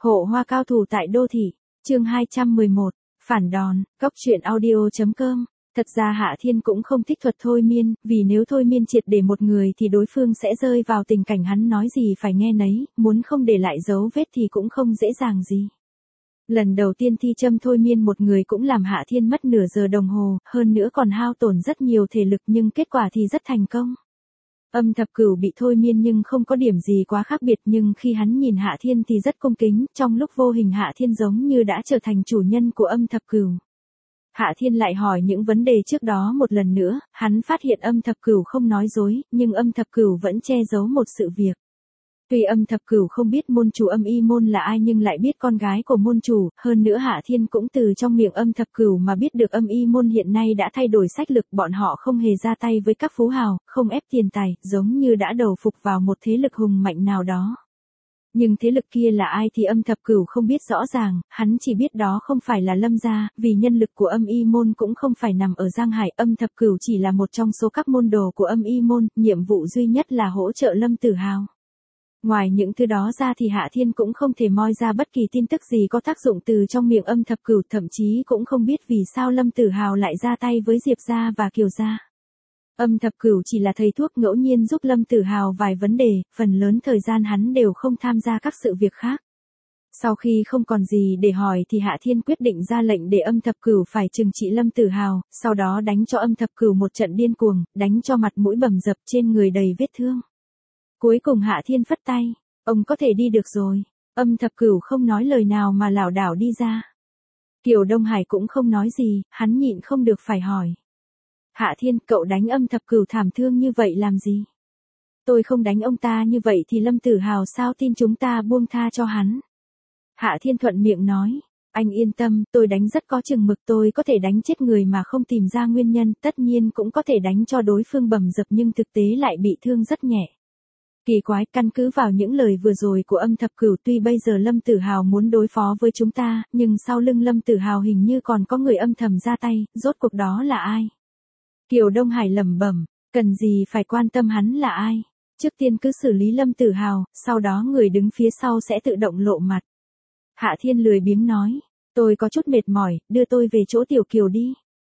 Hộ hoa cao thủ tại đô thị, chương 211, phản đòn, Cóc truyện audio.com. Thật ra Hạ Thiên cũng không thích thuật thôi miên, vì nếu thôi miên triệt để một người thì đối phương sẽ rơi vào tình cảnh hắn nói gì phải nghe nấy, muốn không để lại dấu vết thì cũng không dễ dàng gì. Lần đầu tiên thi châm thôi miên một người cũng làm Hạ Thiên mất nửa giờ đồng hồ, hơn nữa còn hao tổn rất nhiều thể lực nhưng kết quả thì rất thành công. Âm Thập Cửu bị thôi miên nhưng không có điểm gì quá khác biệt, nhưng khi hắn nhìn Hạ Thiên thì rất cung kính, trong lúc vô hình Hạ Thiên giống như đã trở thành chủ nhân của Âm Thập Cửu. Hạ Thiên lại hỏi những vấn đề trước đó một lần nữa, hắn phát hiện Âm Thập Cửu không nói dối, nhưng Âm Thập Cửu vẫn che giấu một sự việc. Tuy Âm Thập Cửu không biết môn chủ Âm Y môn là ai nhưng lại biết con gái của môn chủ, hơn nữa Hạ Thiên cũng từ trong miệng Âm Thập Cửu mà biết được Âm Y môn hiện nay đã thay đổi sách lược, bọn họ không hề ra tay với các phú hào, không ép tiền tài, giống như đã đầu phục vào một thế lực hùng mạnh nào đó. Nhưng thế lực kia là ai thì Âm Thập Cửu không biết rõ ràng, hắn chỉ biết đó không phải là Lâm gia, vì nhân lực của Âm Y môn cũng không phải nằm ở Giang Hải, Âm Thập Cửu chỉ là một trong số các môn đồ của Âm Y môn, nhiệm vụ duy nhất là hỗ trợ Lâm Tử Hào. Ngoài những thứ đó ra thì Hạ Thiên cũng không thể moi ra bất kỳ tin tức gì có tác dụng từ trong miệng Âm Thập Cửu, thậm chí cũng không biết vì sao Lâm Tử Hào lại ra tay với Diệp gia và Kiều gia. Âm Thập Cửu chỉ là thầy thuốc ngẫu nhiên giúp Lâm Tử Hào vài vấn đề, phần lớn thời gian hắn đều không tham gia các sự việc khác. Sau khi không còn gì để hỏi thì Hạ Thiên quyết định ra lệnh để Âm Thập Cửu phải trừng trị Lâm Tử Hào, sau đó đánh cho Âm Thập Cửu một trận điên cuồng, đánh cho mặt mũi bầm dập, trên người đầy vết thương. Cuối cùng Hạ Thiên phất tay, ông có thể đi được rồi. Âm Thập Cửu không nói lời nào mà lảo đảo đi ra. Kiều Đông Hải cũng không nói gì, hắn nhịn không được phải hỏi. Hạ Thiên, cậu đánh Âm Thập Cửu thảm thương như vậy làm gì? Tôi không đánh ông ta như vậy thì Lâm Tử Hào sao tin chúng ta buông tha cho hắn? Hạ Thiên thuận miệng nói, anh yên tâm, tôi đánh rất có chừng mực, tôi có thể đánh chết người mà không tìm ra nguyên nhân, tất nhiên cũng có thể đánh cho đối phương bầm dập nhưng thực tế lại bị thương rất nhẹ. Kỳ quái, căn cứ vào những lời vừa rồi của Âm Thập Cửu, tuy bây giờ Lâm Tử Hào muốn đối phó với chúng ta, nhưng sau lưng Lâm Tử Hào hình như còn có người âm thầm ra tay, rốt cuộc đó là ai? Kiều Đông Hải lẩm bẩm, cần gì phải quan tâm hắn là ai? Trước tiên cứ xử lý Lâm Tử Hào, sau đó người đứng phía sau sẽ tự động lộ mặt. Hạ Thiên lười biếng nói, tôi có chút mệt mỏi, đưa tôi về chỗ Tiểu Kiều đi.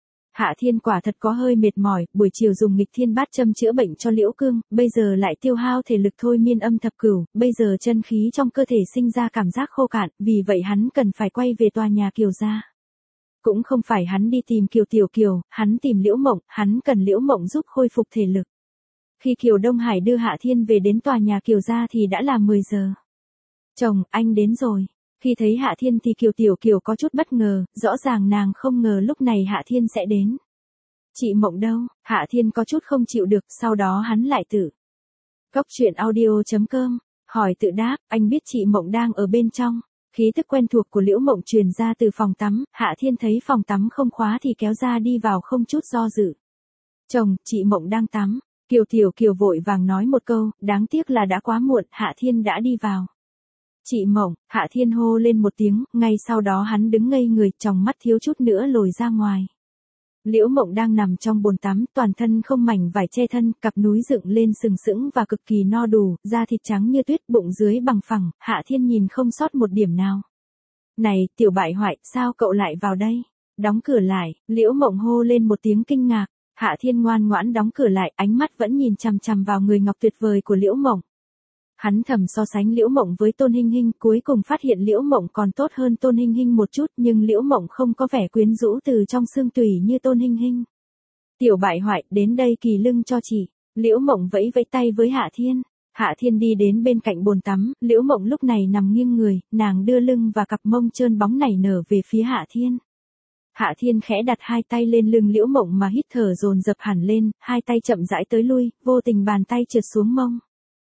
Hạ Thiên quả thật có hơi mệt mỏi, buổi chiều dùng nghịch thiên bát châm chữa bệnh cho Liễu Cương, bây giờ lại tiêu hao thể lực thôi miên Âm Thập Cửu, bây giờ chân khí trong cơ thể sinh ra cảm giác khô cạn, vì vậy hắn cần phải quay về tòa nhà Kiều gia. Cũng không phải hắn đi tìm Tiểu Kiều, hắn tìm Liễu Mộng, hắn cần Liễu Mộng giúp khôi phục thể lực. Khi Kiều Đông Hải đưa Hạ Thiên về đến tòa nhà Kiều gia thì đã là 10 giờ. Chồng, anh đến rồi. Khi thấy Hạ Thiên thì Tiểu Kiều có chút bất ngờ, rõ ràng nàng không ngờ lúc này Hạ Thiên sẽ đến. Chị Mộng đâu? Hạ Thiên có chút không chịu được, sau đó hắn lại tự. Cóc truyện audio.com, hỏi tự đáp, anh biết chị Mộng đang ở bên trong. Khí tức quen thuộc của Liễu Mộng truyền ra từ phòng tắm, Hạ Thiên thấy phòng tắm không khóa thì kéo ra đi vào không chút do dự. Chồng, chị Mộng đang tắm. Tiểu Kiều vội vàng nói một câu, đáng tiếc là đã quá muộn, Hạ Thiên đã đi vào. Chị Mộng, Hạ Thiên hô lên một tiếng, ngay sau đó hắn đứng ngây người, tròng mắt thiếu chút nữa lồi ra ngoài. Liễu Mộng đang nằm trong bồn tắm, toàn thân không mảnh vải che thân, cặp núi dựng lên sừng sững và cực kỳ no đủ, da thịt trắng như tuyết, bụng dưới bằng phẳng, Hạ Thiên nhìn không sót một điểm nào. Này, tiểu bại hoại, sao cậu lại vào đây? Đóng cửa lại, Liễu Mộng hô lên một tiếng kinh ngạc, Hạ Thiên ngoan ngoãn đóng cửa lại, ánh mắt vẫn nhìn chằm chằm vào người ngọc tuyệt vời của Liễu Mộng. Hắn thầm so sánh Liễu Mộng với Tôn Hinh Hinh, cuối cùng phát hiện Liễu Mộng còn tốt hơn Tôn Hinh Hinh một chút, nhưng Liễu Mộng không có vẻ quyến rũ từ trong xương tủy như Tôn Hinh Hinh. Tiểu bại hoại, đến đây kỳ lưng cho chị. Liễu Mộng vẫy vẫy tay với Hạ Thiên. Hạ Thiên đi đến bên cạnh bồn tắm, Liễu Mộng lúc này nằm nghiêng người, nàng đưa lưng và cặp mông trơn bóng nảy nở về phía Hạ Thiên. Hạ Thiên khẽ đặt hai tay lên lưng Liễu Mộng mà hít thở dồn dập hẳn lên, hai tay chậm rãi tới lui, vô tình bàn tay trượt xuống mông.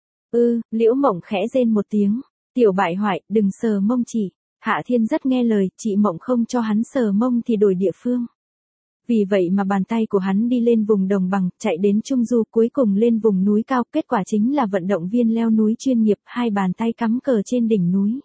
Liễu Mộng khẽ rên một tiếng. Tiểu bại hoại, đừng sờ mông chị. Hạ Thiên rất nghe lời, chị Mộng không cho hắn sờ mông thì đổi địa phương. Vì vậy mà bàn tay của hắn đi lên vùng đồng bằng, chạy đến Trung Du, cuối cùng lên vùng núi cao, kết quả chính là vận động viên leo núi chuyên nghiệp, hai bàn tay cắm cờ trên đỉnh núi.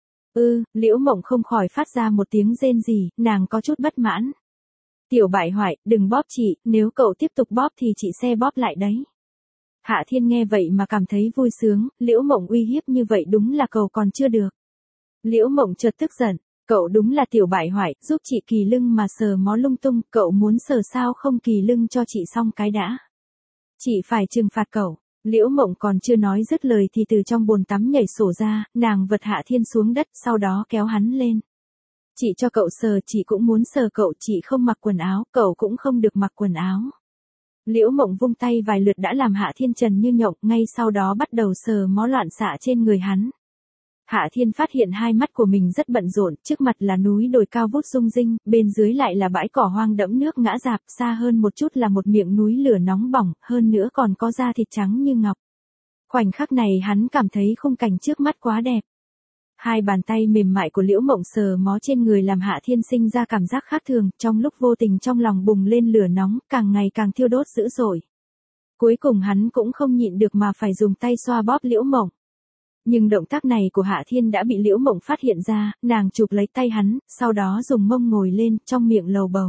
Liễu Mộng không khỏi phát ra một tiếng rên rỉ, nàng có chút bất mãn. Tiểu bại hoại, đừng bóp chị, nếu cậu tiếp tục bóp thì chị sẽ bóp lại đấy. Hạ Thiên nghe vậy mà cảm thấy vui sướng, Liễu Mộng uy hiếp như vậy đúng là cầu còn chưa được. Liễu Mộng chợt tức giận, cậu đúng là tiểu bại hoại, giúp chị kỳ lưng mà sờ mó lung tung, cậu muốn sờ sao không kỳ lưng cho chị xong cái đã. Chị phải trừng phạt cậu. Liễu Mộng còn chưa nói dứt lời thì từ trong bồn tắm nhảy sổ ra, nàng vật Hạ Thiên xuống đất, sau đó kéo hắn lên. Chị cho cậu sờ, chị cũng muốn sờ cậu, chị không mặc quần áo, cậu cũng không được mặc quần áo. Liễu Mộng vung tay vài lượt đã làm Hạ Thiên trần như nhộng, ngay sau đó bắt đầu sờ mó loạn xạ trên người hắn. Hạ Thiên phát hiện hai mắt của mình rất bận rộn, trước mặt là núi đồi cao vút rung rinh, bên dưới lại là bãi cỏ hoang đẫm nước ngã rạp, xa hơn một chút là một miệng núi lửa nóng bỏng, hơn nữa còn có da thịt trắng như ngọc. Khoảnh khắc này hắn cảm thấy khung cảnh trước mắt quá đẹp. Hai bàn tay mềm mại của Liễu Mộng sờ mó trên người làm Hạ Thiên sinh ra cảm giác khác thường, trong lúc vô tình trong lòng bùng lên lửa nóng, càng ngày càng thiêu đốt dữ dội. Cuối cùng hắn cũng không nhịn được mà phải dùng tay xoa bóp Liễu Mộng. Nhưng động tác này của Hạ Thiên đã bị Liễu Mộng phát hiện ra, nàng chụp lấy tay hắn, sau đó dùng mông ngồi lên, trong miệng lầu bầu.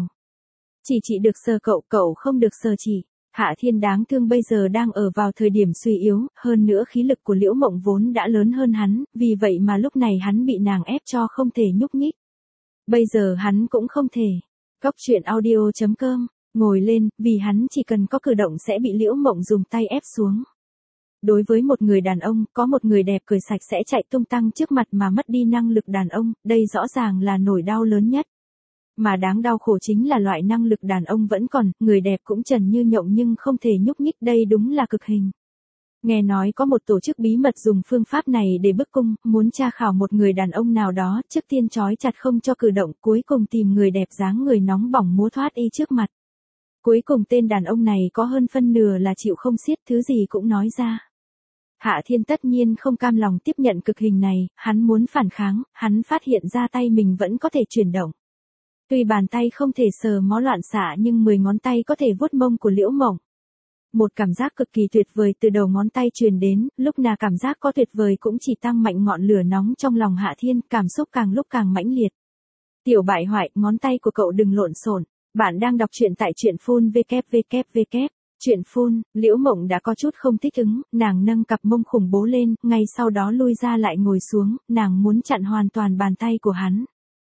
Chị được sờ cậu, cậu không được sờ chị. Hạ Thiên đáng thương bây giờ đang ở vào thời điểm suy yếu, hơn nữa khí lực của Liễu Mộng vốn đã lớn hơn hắn, vì vậy mà lúc này hắn bị nàng ép cho không thể nhúc nhích. Bây giờ hắn cũng không thể. Cóc truyện audio.com, ngồi lên, vì hắn chỉ cần có cử động sẽ bị Liễu Mộng dùng tay ép xuống. Đối với một người đàn ông, có một người đẹp cười sạch sẽ chạy tung tăng trước mặt mà mất đi năng lực đàn ông, đây rõ ràng là nỗi đau lớn nhất. Mà đáng đau khổ chính là loại năng lực đàn ông vẫn còn, người đẹp cũng trần như nhộng nhưng không thể nhúc nhích, đây đúng là cực hình. Nghe nói có một tổ chức bí mật dùng phương pháp này để bức cung, muốn tra khảo một người đàn ông nào đó, trước tiên trói chặt không cho cử động, cuối cùng tìm người đẹp dáng người nóng bỏng múa thoát y trước mặt. Cuối cùng tên đàn ông này có hơn phân nửa là chịu không xiết, thứ gì cũng nói ra. Hạ Thiên tất nhiên không cam lòng tiếp nhận cực hình này, hắn muốn phản kháng, hắn phát hiện ra tay mình vẫn có thể chuyển động. Tuy bàn tay không thể sờ mó loạn xạ nhưng 10 ngón tay có thể vuốt mông của Liễu Mộng. Một cảm giác cực kỳ tuyệt vời từ đầu ngón tay truyền đến, lúc nào cảm giác có tuyệt vời cũng chỉ tăng mạnh ngọn lửa nóng trong lòng Hạ Thiên, cảm xúc càng lúc càng mãnh liệt. Tiểu bại hoại, ngón tay của cậu đừng lộn xộn. Bạn đang đọc truyện tại truyện phun www. Truyện phun, Liễu Mộng đã có chút không thích ứng, nàng nâng cặp mông khủng bố lên, ngay sau đó lui ra lại ngồi xuống, nàng muốn chặn hoàn toàn bàn tay của hắn.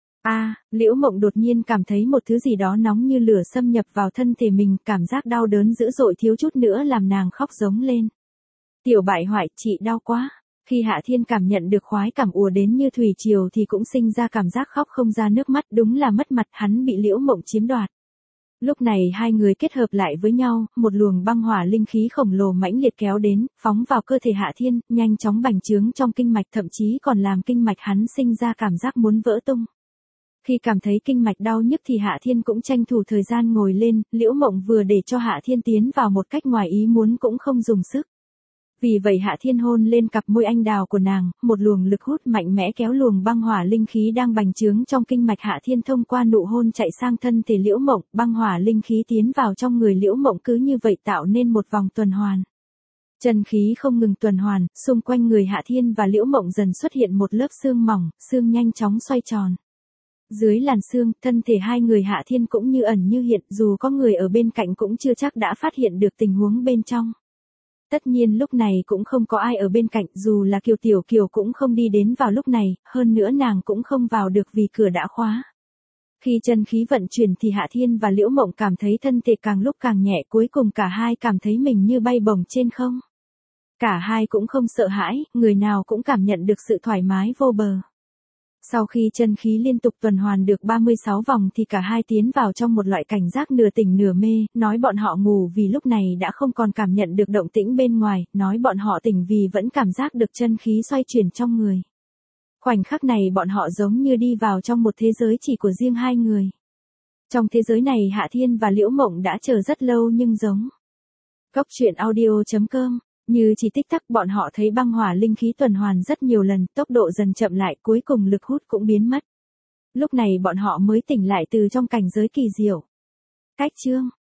Liễu Mộng đột nhiên cảm thấy một thứ gì đó nóng như lửa xâm nhập vào thân thể mình, cảm giác đau đớn dữ dội thiếu chút nữa làm nàng khóc giống lên. Tiểu bại hoại, chị đau quá. Khi Hạ Thiên cảm nhận được khoái cảm ùa đến như thủy triều thì cũng sinh ra cảm giác khóc không ra nước mắt, đúng là mất mặt, hắn bị Liễu Mộng chiếm đoạt. Lúc này hai người kết hợp lại với nhau, một luồng băng hỏa linh khí khổng lồ mãnh liệt kéo đến, phóng vào cơ thể Hạ Thiên, nhanh chóng bành trướng trong kinh mạch, thậm chí còn làm kinh mạch hắn sinh ra cảm giác muốn vỡ tung. Khi cảm thấy kinh mạch đau nhức thì Hạ Thiên cũng tranh thủ thời gian ngồi lên, Liễu Mộng vừa để cho Hạ Thiên tiến vào một cách ngoài ý muốn cũng không dùng sức. Vì vậy Hạ Thiên hôn lên cặp môi anh đào của nàng, một luồng lực hút mạnh mẽ kéo luồng băng hỏa linh khí đang bành trướng trong kinh mạch Hạ Thiên thông qua nụ hôn chạy sang thân thể Liễu Mộng, băng hỏa linh khí tiến vào trong người Liễu Mộng cứ như vậy tạo nên một vòng tuần hoàn. Chân khí không ngừng tuần hoàn, xung quanh người Hạ Thiên và Liễu Mộng dần xuất hiện một lớp xương mỏng, xương nhanh chóng xoay tròn. Dưới làn xương, thân thể hai người Hạ Thiên cũng như ẩn như hiện, dù có người ở bên cạnh cũng chưa chắc đã phát hiện được tình huống bên trong. Tất nhiên lúc này cũng không có ai ở bên cạnh, dù là Kiều Tiểu Kiều cũng không đi đến vào lúc này, hơn nữa nàng cũng không vào được vì cửa đã khóa. Khi chân khí vận chuyển thì Hạ Thiên và Liễu Mộng cảm thấy thân thể càng lúc càng nhẹ, cuối cùng cả hai cảm thấy mình như bay bổng trên không. Cả hai cũng không sợ hãi, người nào cũng cảm nhận được sự thoải mái vô bờ. Sau khi chân khí liên tục tuần hoàn được 36 vòng thì cả hai tiến vào trong một loại cảnh giác nửa tỉnh nửa mê, nói bọn họ ngủ vì lúc này đã không còn cảm nhận được động tĩnh bên ngoài, nói bọn họ tỉnh vì vẫn cảm giác được chân khí xoay chuyển trong người. Khoảnh khắc này bọn họ giống như đi vào trong một thế giới chỉ của riêng hai người. Trong thế giới này Hạ Thiên và Liễu Mộng đã chờ rất lâu nhưng giống. Cóc truyện audio.com. Như chỉ tích tắc bọn họ thấy băng hỏa linh khí tuần hoàn rất nhiều lần, tốc độ dần chậm lại, cuối cùng lực hút cũng biến mất. Lúc này bọn họ mới tỉnh lại từ trong cảnh giới kỳ diệu. Cách chương